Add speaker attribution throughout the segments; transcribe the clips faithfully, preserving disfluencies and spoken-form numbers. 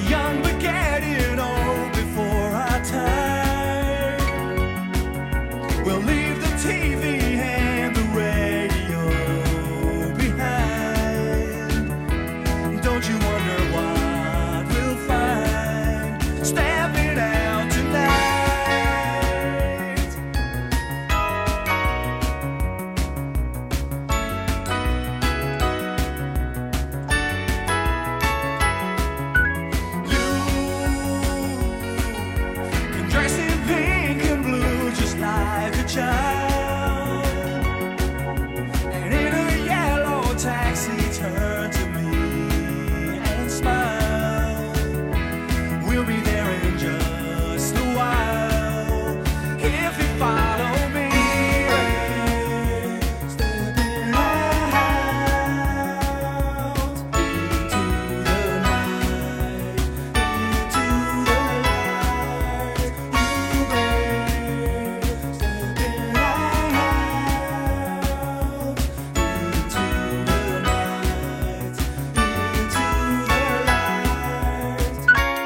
Speaker 1: young but getting old before our time. We'll leave the T V and the radio behind. Don't you wonder what we'll find stepping out tonight? You can dress in pink and blue just like a child, and in a yellow taxi turn to me and smile. We'll be there in just a while if you follow me. Stepping out into the night, into the light. You, babe, stepping out into the night, into the light.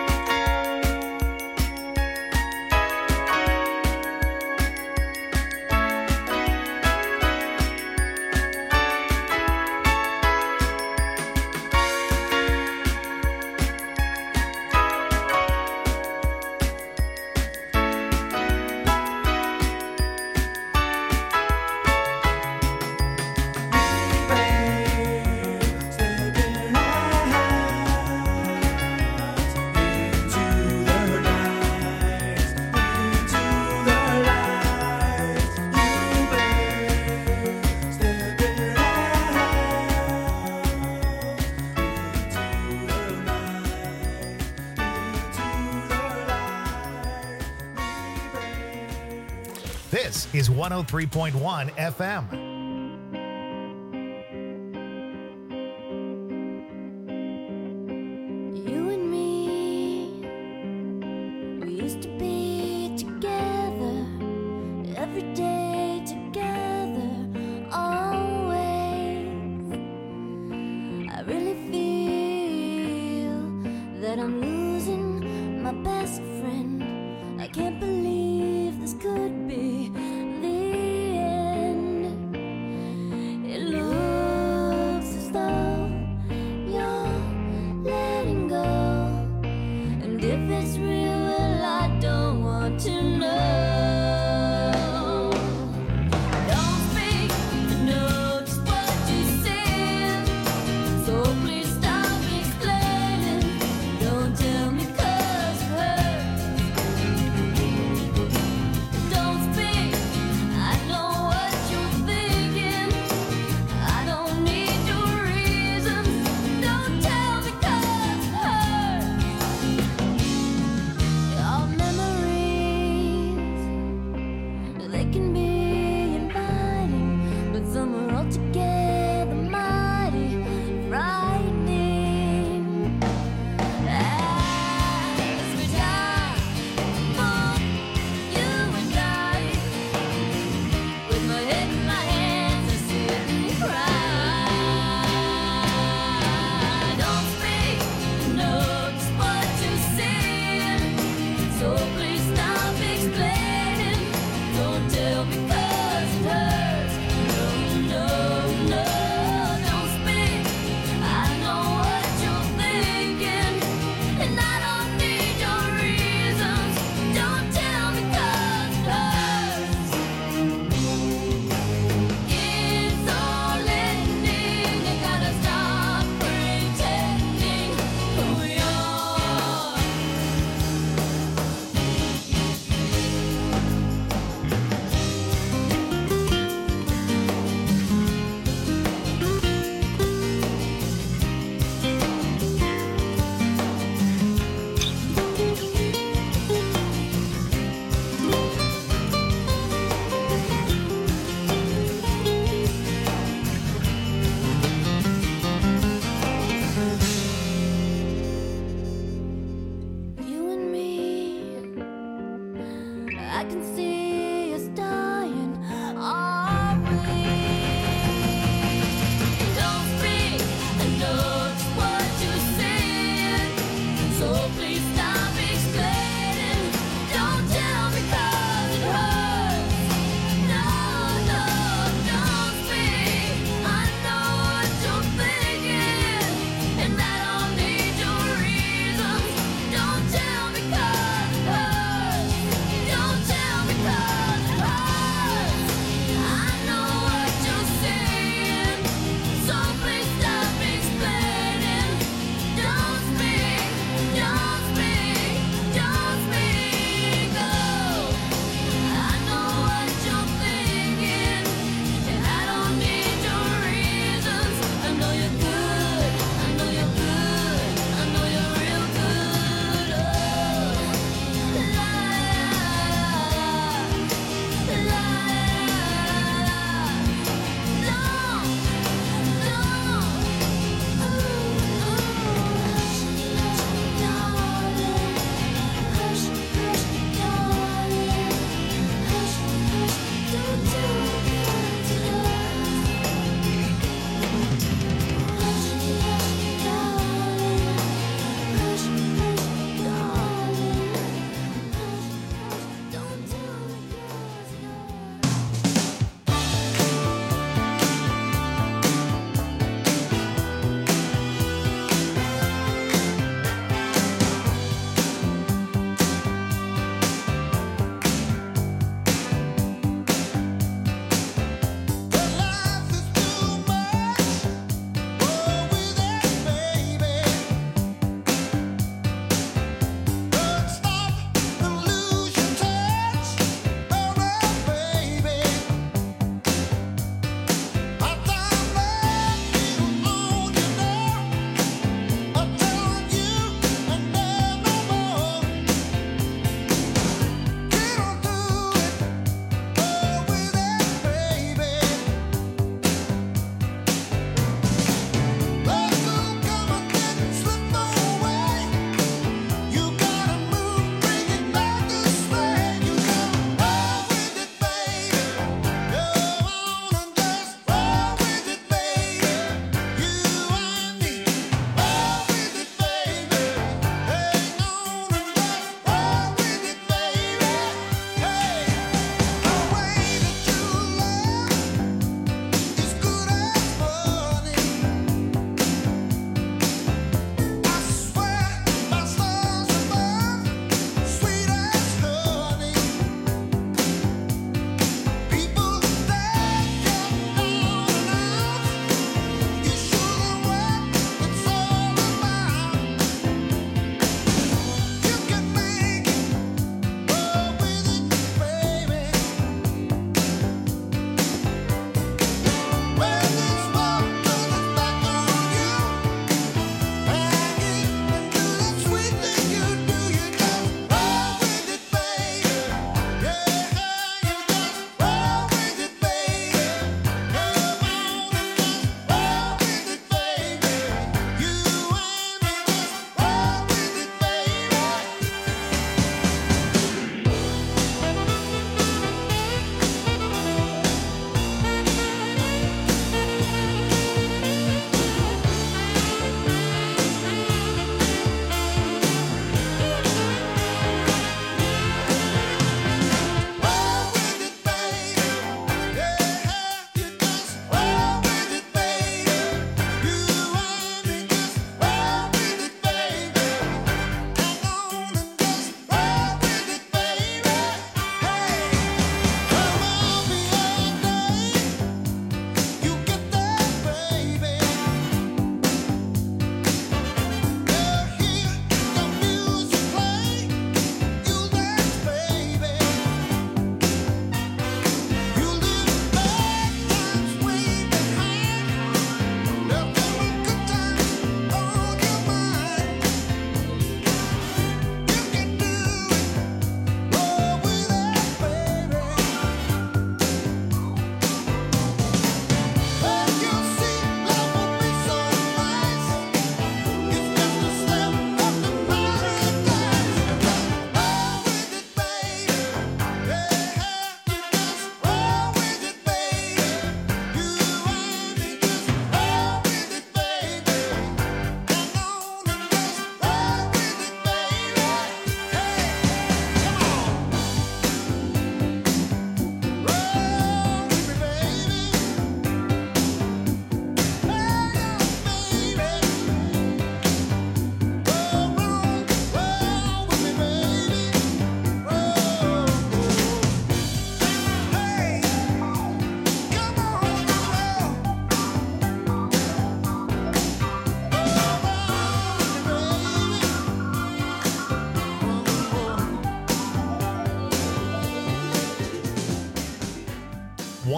Speaker 2: This is one oh three point one F M.
Speaker 3: You and me, we used to be together, every day together, always. I really feel that I'm losing my best friend. I can't believe this could be the end.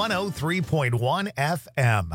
Speaker 2: one oh three point one F M.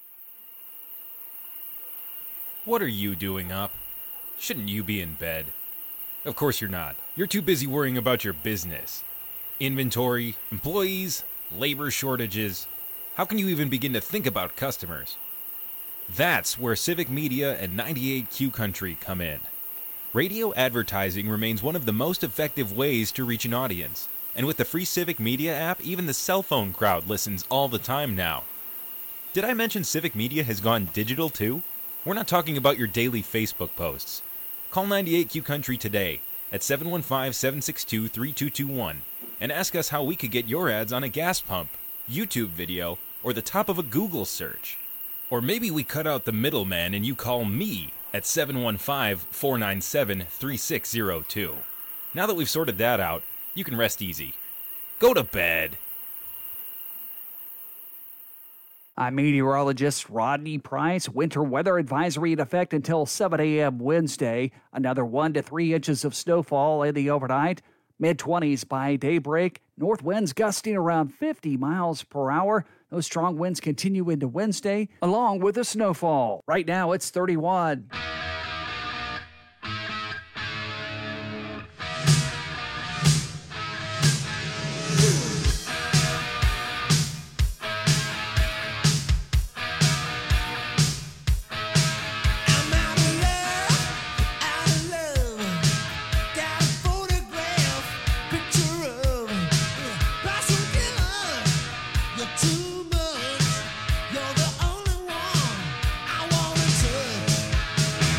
Speaker 4: What are you doing up? Shouldn't you be in bed? Of course you're not. You're too busy worrying about your business. Inventory, employees, labor shortages. How can you even begin to think about customers? That's where Civic Media and ninety-eight Q Country come in. Radio advertising remains one of the most effective ways to reach an audience. And with the free Civic Media app, even the cell phone crowd listens all the time now. Did I mention Civic Media has gone digital too? We're not talking about your daily Facebook posts. Call ninety-eight Q Country today at seven one five, seven six two, three two two one and ask us how we could get your ads on a gas pump, YouTube video, or the top of a Google search. Or maybe we cut out the middleman and you call me at seven one five, four nine seven, three six zero two. Now that we've sorted that out, you can rest easy. Go to bed.
Speaker 5: I'm meteorologist Rodney Price. Winter weather advisory in effect until seven a.m. Wednesday. Another one to three inches of snowfall in the overnight. mid-twenties by daybreak. North winds gusting around fifty miles per hour. Those strong winds continue into Wednesday, along with the snowfall. Right now, it's thirty-one.
Speaker 1: Too much, you're the only one I wanna touch.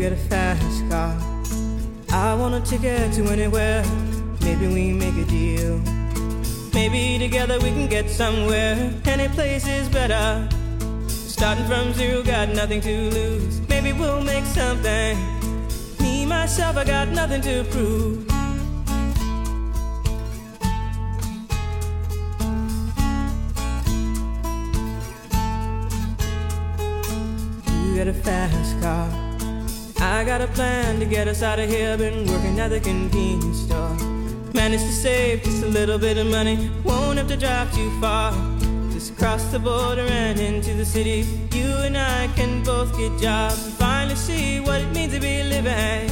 Speaker 6: get a fast car. I want a ticket to anywhere. Maybe we make a deal. Maybe together we can get somewhere. Any place is better. Starting from zero, got nothing to lose. Maybe we'll make something. Me, myself, I got nothing to prove. You got a fast car. I got a plan to get us out of here. Been working at the convenience store. Managed to save just a little bit of money. Won't have to drive too far. Just cross the border and into the city. You and I can both get jobs and finally see what it means to be living.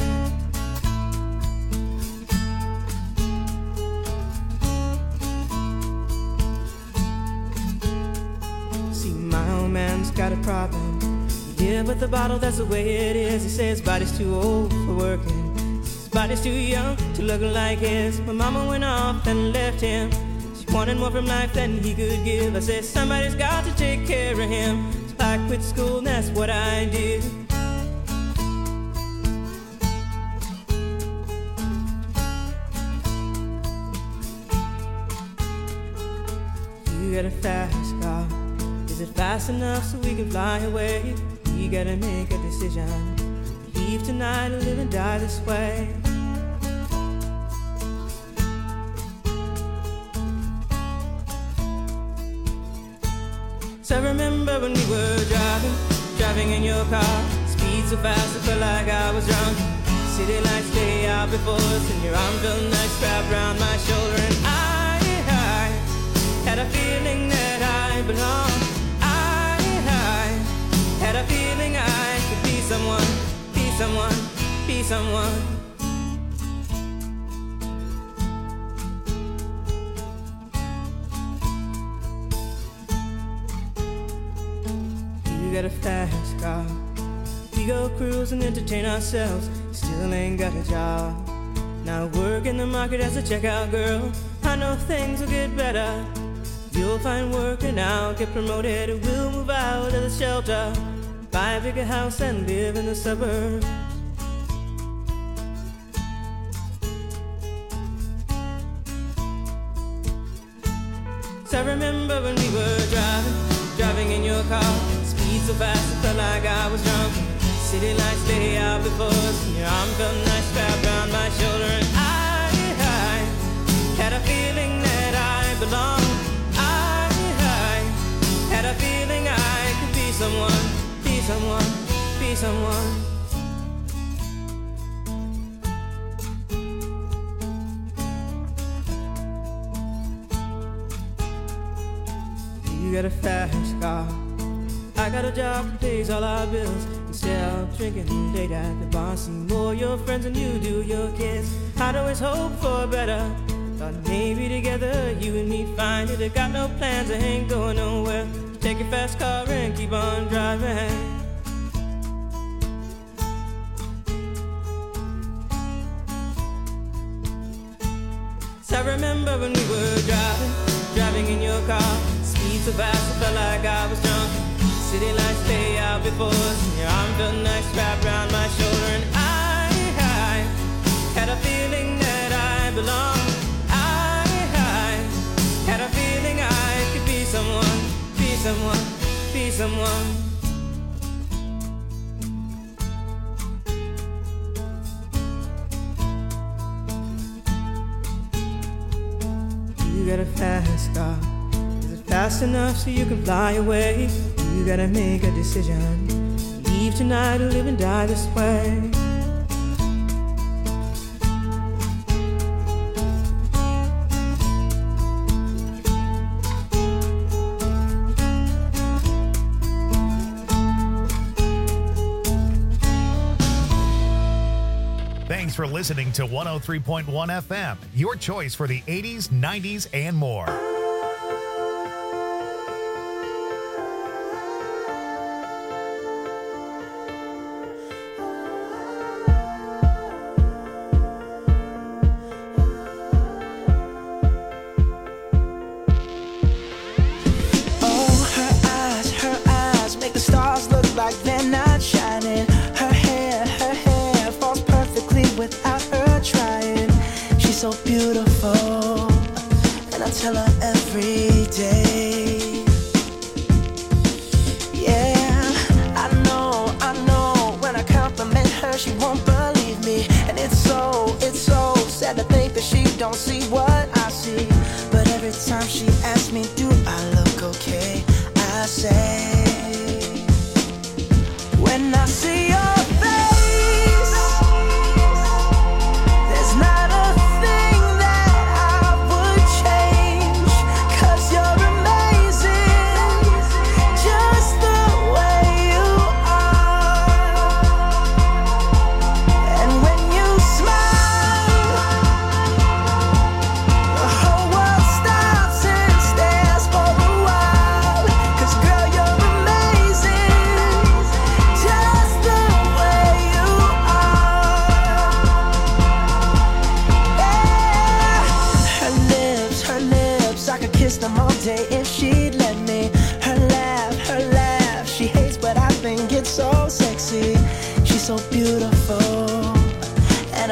Speaker 6: See, my old man's got a problem. Yeah, but the bottle, that's the way it is. He says his body's too old for working. His body's too young to look like his. My mama went off and left him. She wanted more from life than he could give. I said, somebody's got to take care of him. So I quit school and that's what I did. You got a fast car. Is it fast enough so we can fly away? We gotta make a decision. Leave tonight or live and die this way. So I remember when we were driving, driving in your car. Speed so fast I felt like I was drunk. City lights lay out before us, and your arm felt nice wrapped around my shoulder. And I, I had a feeling that I belonged. Had a feeling I could be someone, be someone, be someone. You got a fast car. We go cruise and entertain ourselves. Still ain't got a job. Now work in the market as a checkout girl. I know things will get better. You'll find work and I'll get promoted. We'll move out of the shelter, buy a bigger house and live in the suburbs. So I remember when we were driving, driving in your car. Speed so fast I felt like I was drunk. City lights lay out before us, and your arm felt nice wrapped around my shoulder. And I, I had a feeling that I belonged. Had a feeling I could be someone, be someone, be someone. You got a fast car. I got a job that pays all our bills. Instead of drinking late at the bar, see more your friends than you do your kids. I'd always hope for better. Thought maybe together you and me find it. I got no plans, I ain't going nowhere. Take your fast car and keep on driving. So I remember when we were driving, driving in your car. Speed so fast I felt like I was drunk. City lights lay out before us, and your arm felt nice wrapped around my shoulder. And I, I had a feeling that I belonged. I, I had a feeling I could be someone, be someone, be someone. You got a fast car. Is it fast enough so you can fly away? You gotta make a decision. Leave tonight or live and die this way.
Speaker 2: Thanks for listening to one oh three point one F M, your choice for the eighties, nineties, and more.
Speaker 1: Oh, her eyes, her eyes make the stars look like they're not shining. Her hair, her hair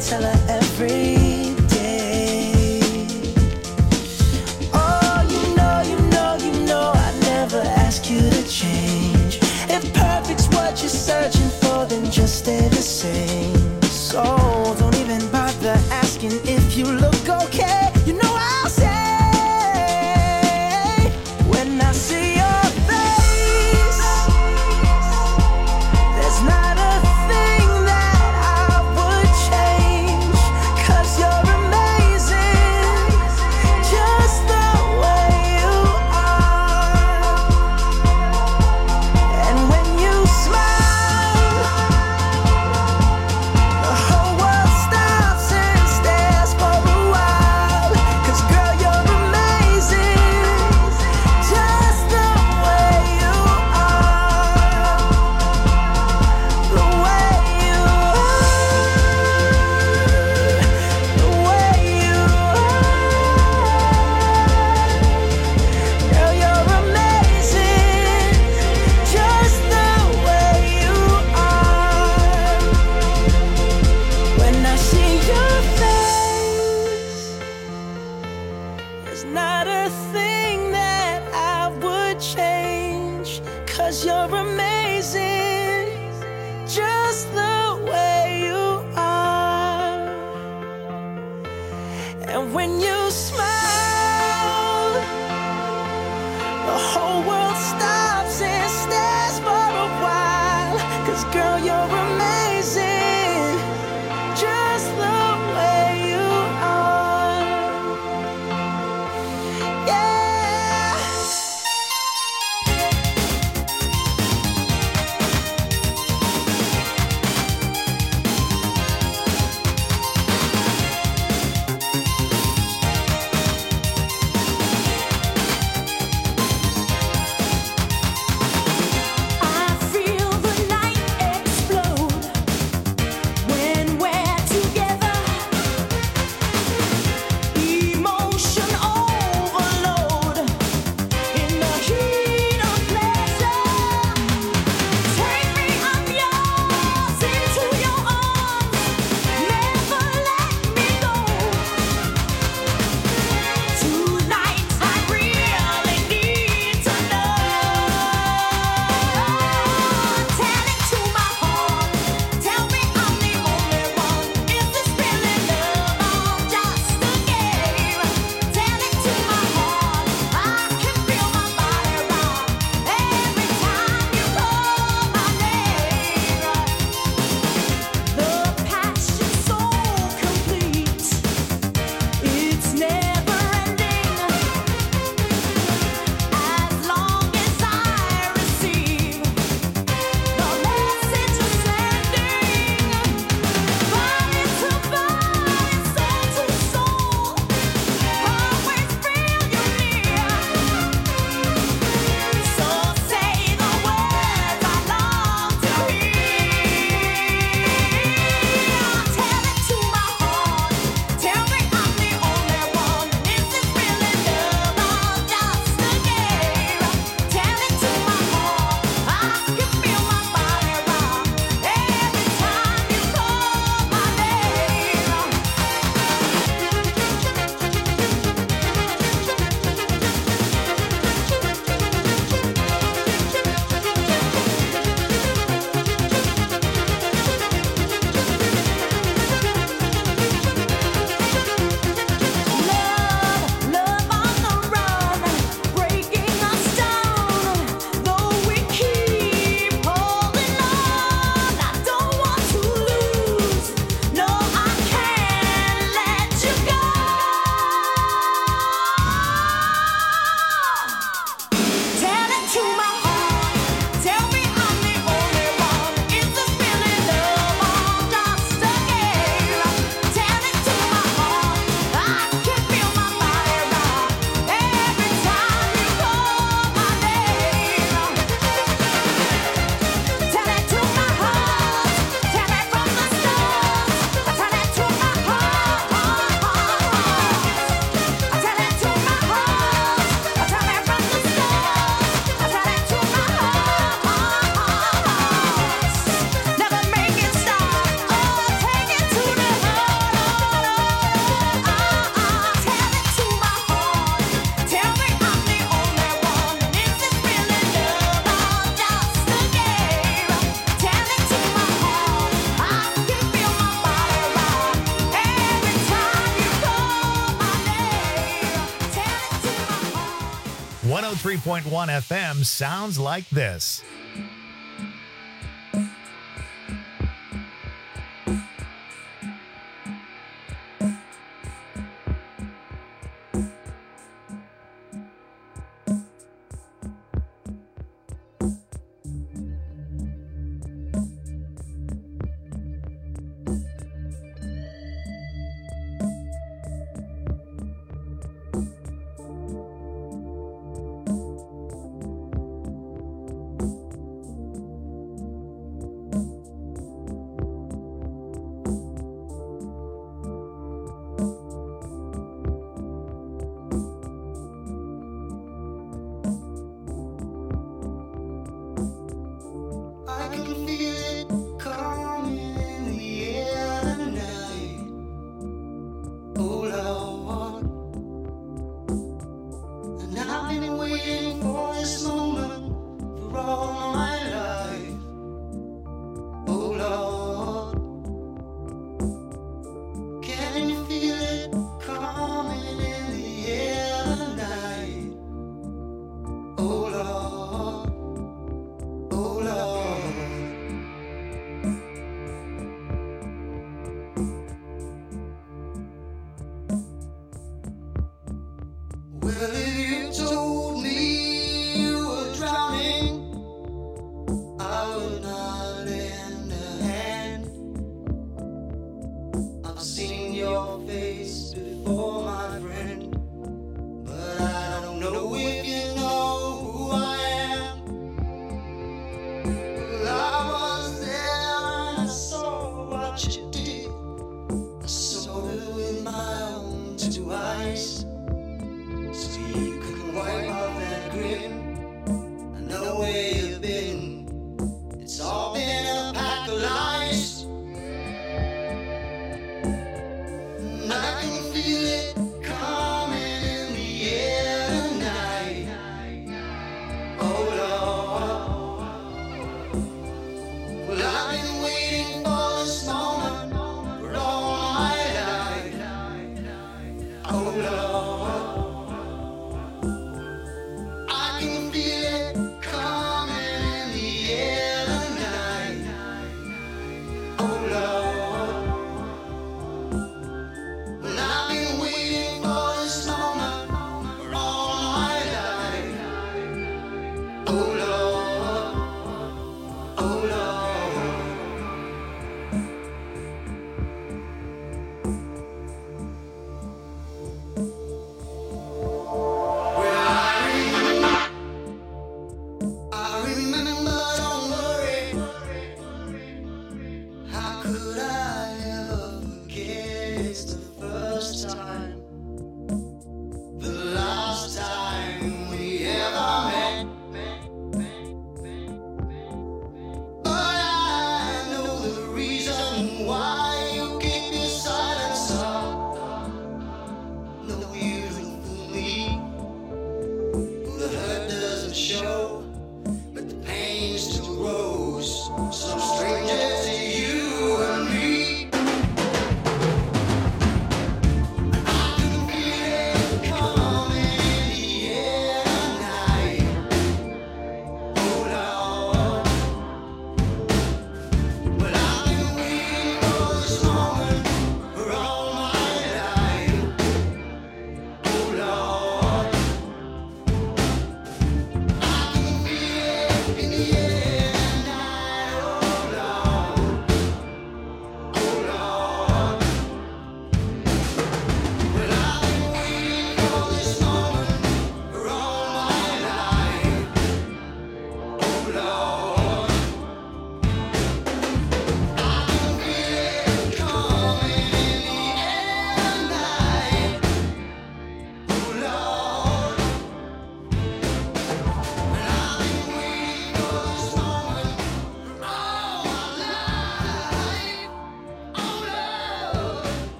Speaker 1: tell her every day. Oh, you know, you know, you know I'd never ask you to change. If perfect's what you're searching for, then just stay the same. So don't even bother asking if you look okay. You know I'll say when I see your face, there's not a thing that I would change, 'cause you're amazing, just the way you are. And when you smile, the whole world stops and stares for a while. 'Cause girl, you're amazing, just the way you are. The way you are. The way you are. Girl, you're amazing, just the way you are. When I see your face, there's not a thing that I would change, 'cause you're amazing, just the way you are. And when you smile, the whole world stops and stares for a while. 'Cause girl, you're amazing, just the way you are. Yeah.
Speaker 2: three point one F M sounds like this.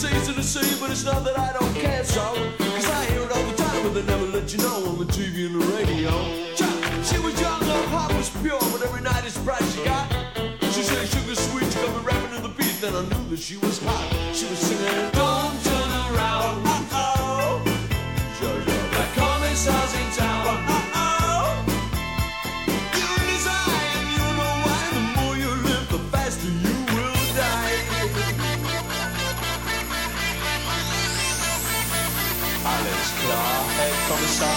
Speaker 7: says and they say, but it's not that I don't care, so. Cause I hear it all the time, but they never let you know on the T V and the radio. She was young, her heart was pure, but every night it's bright she got. She said sugar sweet, she got me rapping to the beat, then I knew that she was hot. She was singing, don't turn around, uh-oh. That commissar's in town, uh-oh. You're in his eye, and you know why. The more you live, the faster you will die. Alles klar, Herr Kommissar.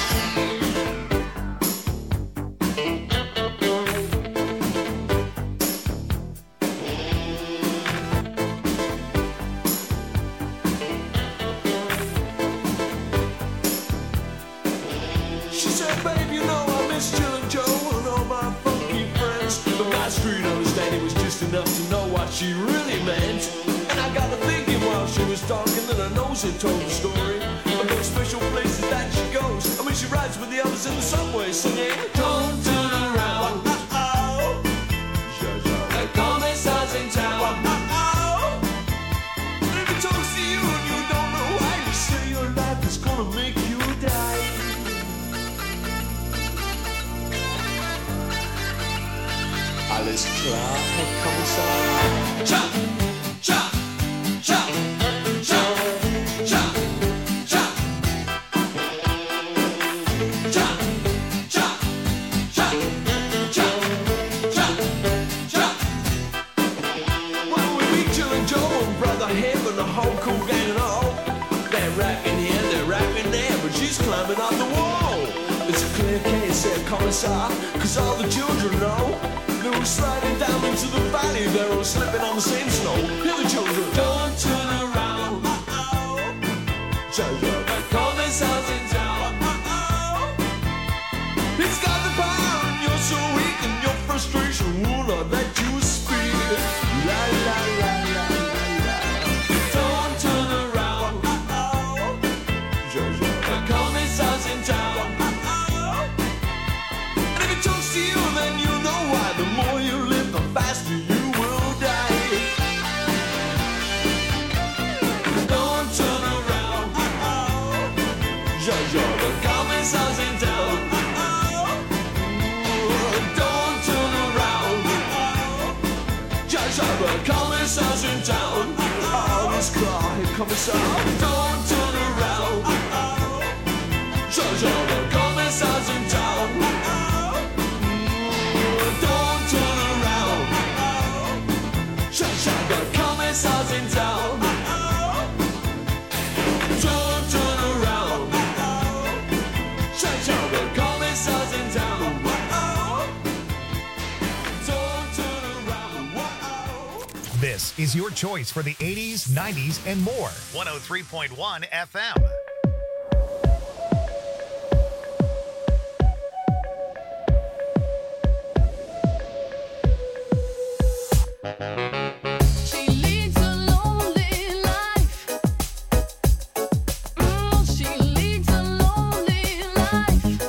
Speaker 7: She said, babe, you know I miss Jill and Joe and all my funky friends. But my street understanding was just enough to know what she really meant. And I got to thinking while she was talking that her nose had told the story of those special places that she goes. I mean, she rides with the others in the subway singing, don't turn around, uh-oh. The commissar's in town, uh-oh. And if he talks to you and you don't know why, you say your life is gonna make you die. Alles klar, Herr Kommissar. Cha, cha, cha, cha, cha, cha. Cha, cha, cha, cha, cha, cha. Well, we meet Jill and Joe and Brother Him and the whole cool gang and all. They're rapping here, they're rapping there, but she's climbing up the wall. It's a clear case, Herr Kommissar, cause all the children know. They were sliding down into the valley, they were slipping on the same snow. Hear the children, don't turn around, uh-oh. The commissar's in town, uh-oh. He's got the power and you're so weak and your frustration will not let you speak. La la la la la la. Don't turn around, uh-oh. The commissar's in town, uh-oh. And if he talks to you, then you know why. The more you live, the faster you will die. Don't turn around, uh-oh. Jojo, the commissar's in town, uh-oh. Don't turn around, uh-oh. Jojo, the commissar's in town, uh-oh. Alles klar, Herr Kommissar. Don't turn around, uh-oh. Jojo, the commissar's in town, uh-oh. Don't turn around, uh-oh. The commissar's in town, uh-oh. Don't turn around, uh-oh. The commissar's in town, uh-oh. Don't turn around, uh-oh.
Speaker 2: This is your choice for the eighties, nineties, and more. one oh three point one F M.
Speaker 3: She leads a lonely life. Mm, she leads a lonely life.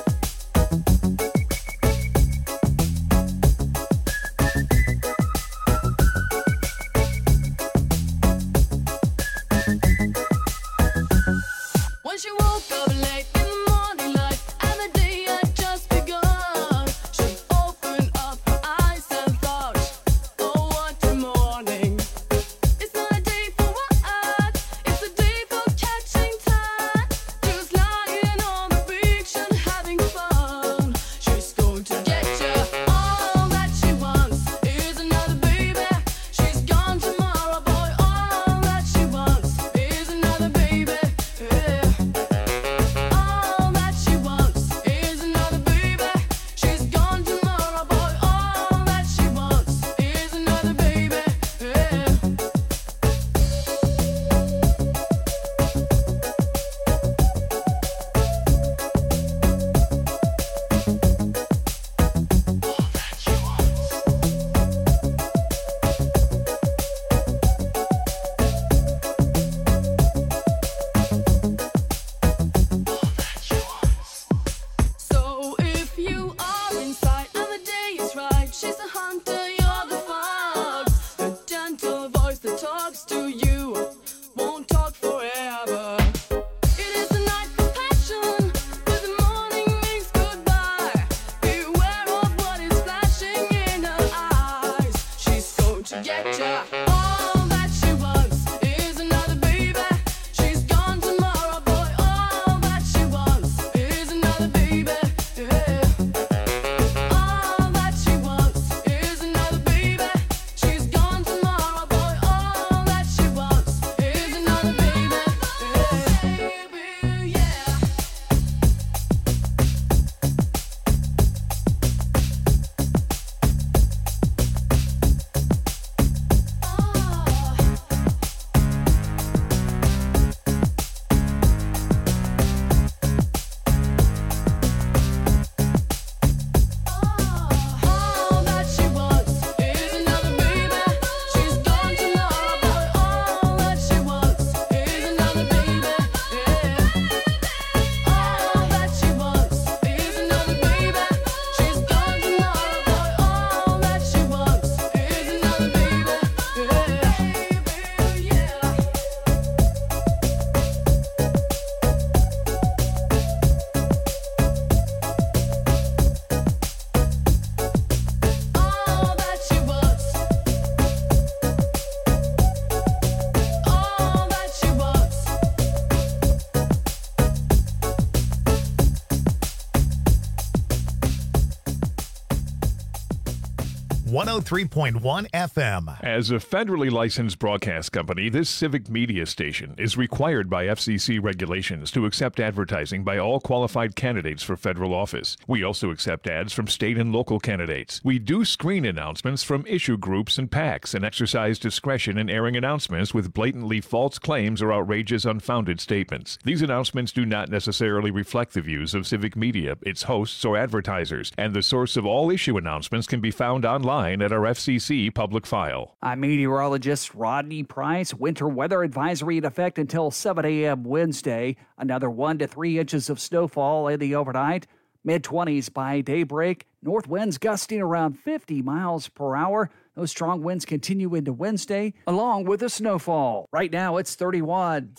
Speaker 2: one oh three point one F M.
Speaker 8: As a federally licensed broadcast company, this civic media station is required by F C C regulations to accept advertising by all qualified candidates for federal office. We also accept ads from state and local candidates. We do screen announcements from issue groups and PACs and exercise discretion in airing announcements with blatantly false claims or outrageous unfounded statements. These announcements do not necessarily reflect the views of civic media, its hosts, or advertisers, and the source of all issue announcements can be found online at our F C C public file.
Speaker 5: I'm meteorologist Rodney Price. Winter weather advisory in effect until seven a.m. Wednesday. Another one to three inches of snowfall in the overnight. mid twenties by daybreak. North winds gusting around fifty miles per hour. Those strong winds continue into Wednesday, along with the snowfall. Right now, it's thirty-one.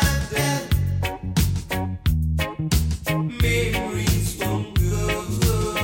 Speaker 7: Memories won't go.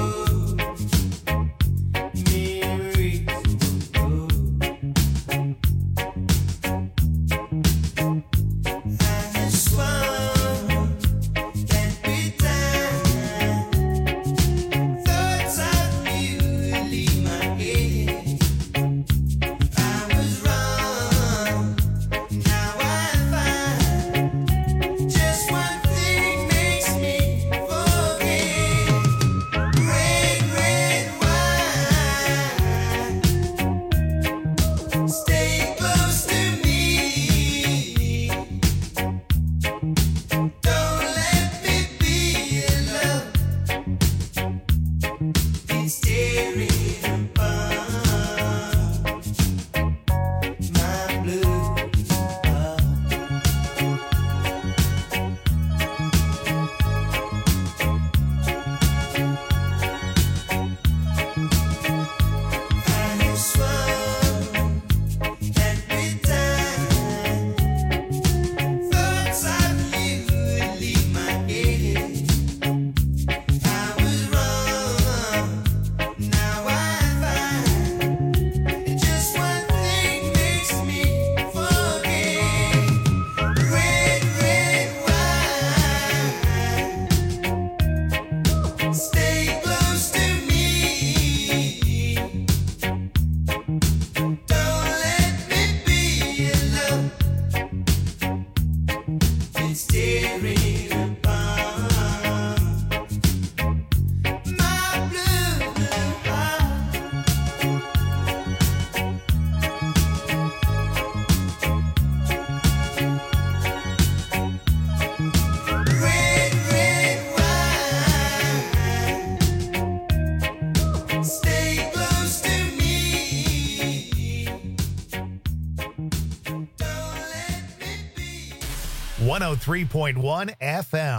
Speaker 2: one oh three point one F M.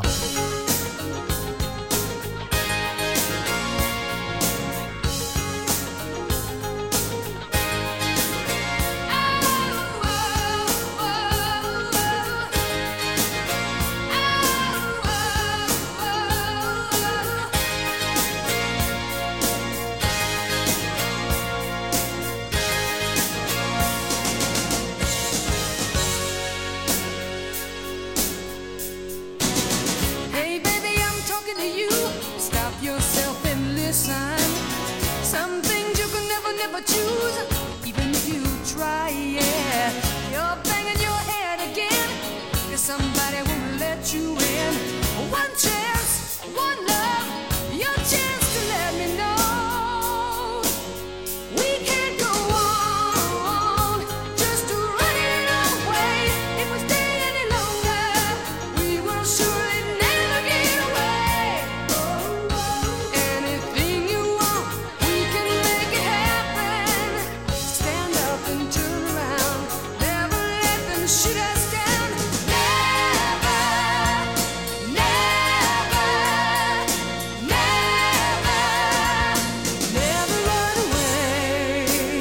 Speaker 3: Hey baby, I'm talking to you. Stop yourself and listen. Some things you can never, never choose, even if you try, yeah. You're banging your head again, 'cause somebody won't let you in. One chance, one love, your chance to let me know. We can't go on just to run it away. If we stay any longer, we will surely never get away. Anything you want, we can make it happen. Stand up and turn around. Never let them shoot us down. Never, never, never, never run away.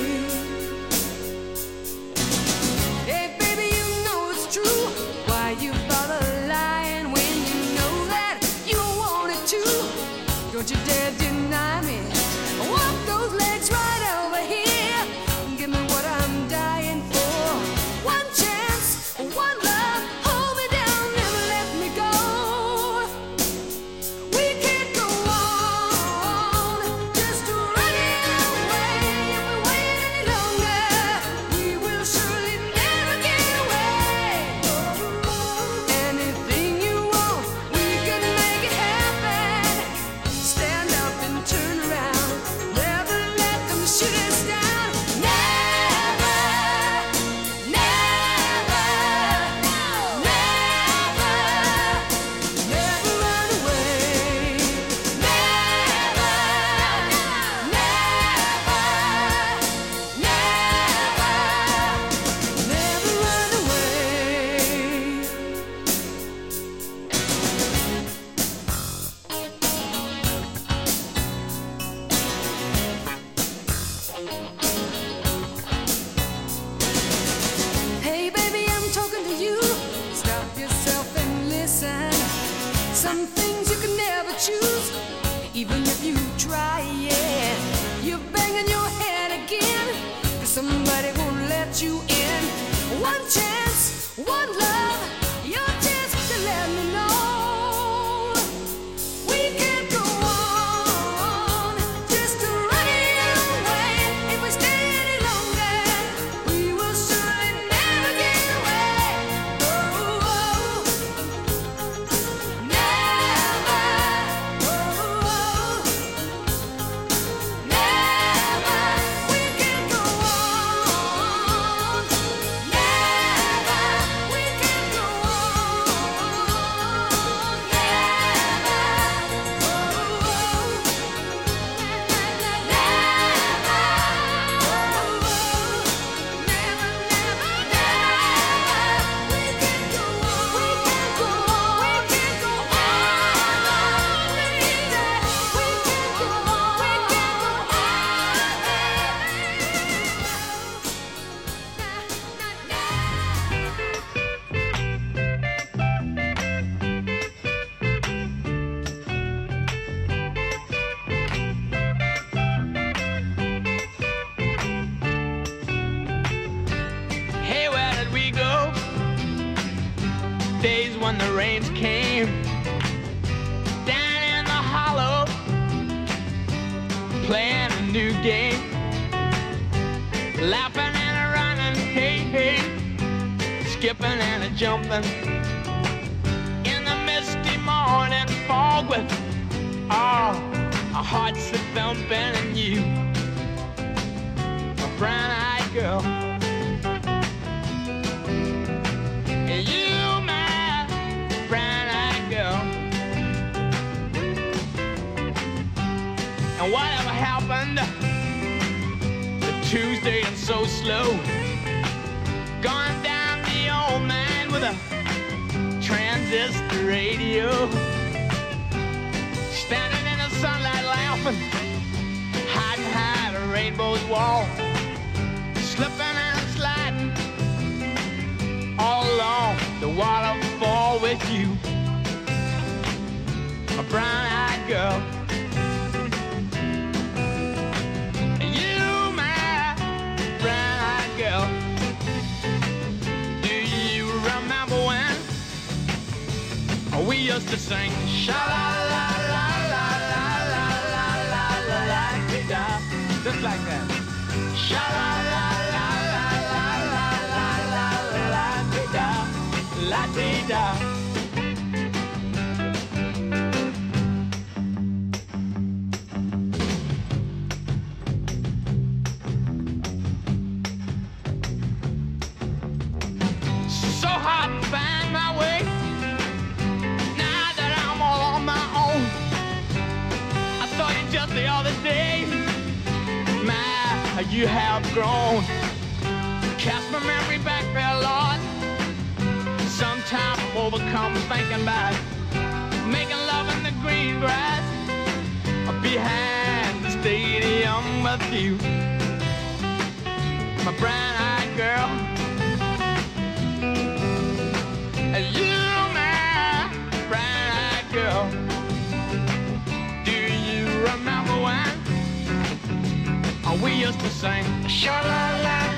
Speaker 3: Hey baby, you know it's true. Why you bother lying when you know that you wanted to? Don't you dare deny me. Walk those legs right over here. Give me what I'm dying for. One chance, one love. Hold me down, never let me go. We can't go on just to run it away. If we wait any longer, we will surely never get away. Anything you want, we can make it happen. Stand up and turn around. Never let them shoot us down. Never, never, never, never run away. Never, never, never, never run away. Hey baby, I'm talking to you. Stop yourself and listen. Some things you can never choose, even if you try, yeah. You're banging your head again, 'cause somebody won't let you in. One chance, one love, your chance to let me know. We can't go on just to run it away. If we stay any longer, we will surely never get away. Oh, oh. Never, oh, oh. Never, we can't go on. Never, we can't go on. Never,
Speaker 9: Hey, where did we go? Days when the rains came down in the hollow, playing a new game, laughing and a running, hey, hey, skipping and a jumping in the misty morning fog with oh, our hearts a thumping and you, a brown-eyed girl. You, my brown-eyed girl. And whatever happened to Tuesday and so slow, gone down the old man with a this radio. Standing in the sunlight laughing, hiding behind a rainbow's wall. Slipping and sliding all along the waterfall with you, a brown-eyed girl. You, my brown-eyed girl. Do you remember when we used to sing sha-la-la-la-la-la-la-la-la-la-la-la-la-la-la, just like that. Sha-la-la-la-la-la-la-la-la-la-la-la-la-la. So hard to find my way now that I'm all on my own. I saw you just the other day. My, you have grown. Cast my memory back there, Lord. Sometimes I'm overcome thinking about making love in the green grass behind the stadium with you, my brown-eyed girl. You, my brown-eyed girl. Do you remember when we used to sing sha-la-la?